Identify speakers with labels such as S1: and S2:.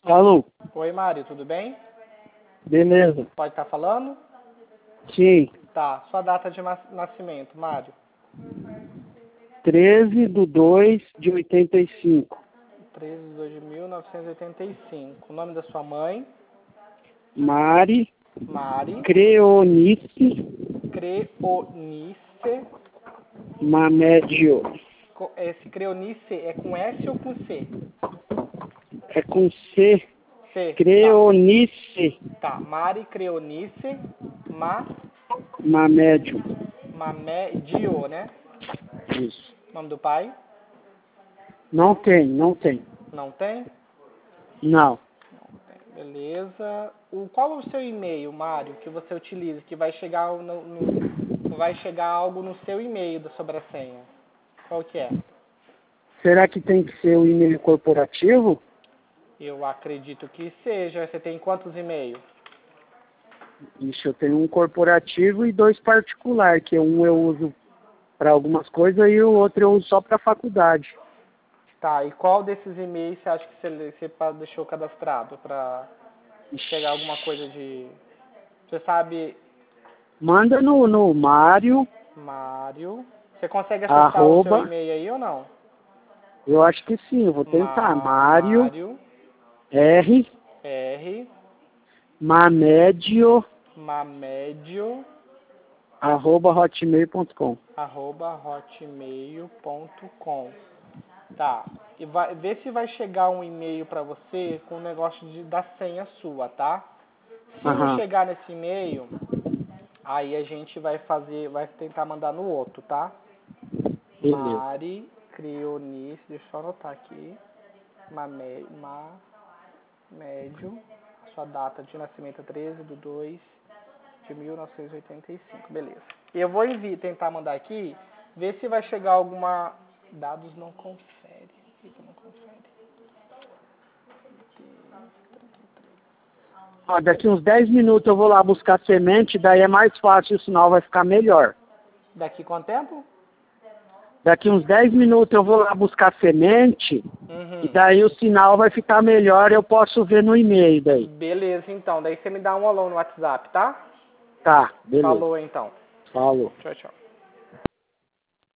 S1: Alô?
S2: Oi, Mário, tudo bem?
S1: Beleza.
S2: Pode estar falando?
S1: Sim.
S2: Tá. Sua data de nascimento, Mário?
S1: 13/2/85.
S2: 13 de 1985. O nome da sua mãe?
S1: Mari
S2: Mari.
S1: Creonice
S2: Creonice.
S1: Mamédio.
S2: Esse Creonice é com S ou com C?
S1: É com C.
S2: C.
S1: Creonice
S2: Tá. Mari Creonice
S1: Mamédio.
S2: Mamédio, né?
S1: Isso.
S2: Nome do pai?
S1: Não tem, não tem.
S2: Não tem?
S1: Não.
S2: Não tem. Beleza. Qual é o seu e-mail, Mário, que você utiliza? Que vai chegar vai chegar algo no seu e-mail sobre a senha. Qual que é?
S1: Será que tem que ser o e-mail corporativo?
S2: Eu acredito que seja. Você tem quantos e-mails?
S1: Isso, eu tenho um corporativo e 2 particular, que um eu uso para algumas coisas e o outro eu uso só para faculdade.
S2: Tá, e qual desses e-mails você acha que você deixou cadastrado para pegar alguma coisa de... Você sabe,
S1: Manda no Mário,
S2: Mário... Você consegue acessar o seu e-mail aí ou não?
S1: eu acho que sim, eu vou tentar.
S2: Mário
S1: R,
S2: R
S1: Mamédio,
S2: Mamédio
S1: @hotmail.com.
S2: @hotmail.com. Tá. E vê se vai chegar um e-mail para você com o negócio da senha sua, tá? Se não chegar nesse e-mail, aí a gente vai tentar mandar no outro, tá?
S1: Beleza.
S2: Mari Creonice, deixa eu só anotar aqui. Mamédio, sua data de nascimento é 13/2/1985, beleza. Eu vou tentar mandar aqui, ver se vai chegar alguma... Dados não confere. Por que não confere?
S1: Ó, daqui uns 10 minutos eu vou lá buscar semente, daí é mais fácil, o sinal vai ficar melhor.
S2: Daqui quanto tempo?
S1: Daqui uns 10 minutos eu vou lá buscar semente, e daí o sinal vai ficar melhor, eu posso ver no e-mail daí.
S2: Beleza, então. Daí você me dá um alô no WhatsApp, tá?
S1: Tá, beleza.
S2: Falou, então.
S1: Falou.
S2: Tchau, tchau.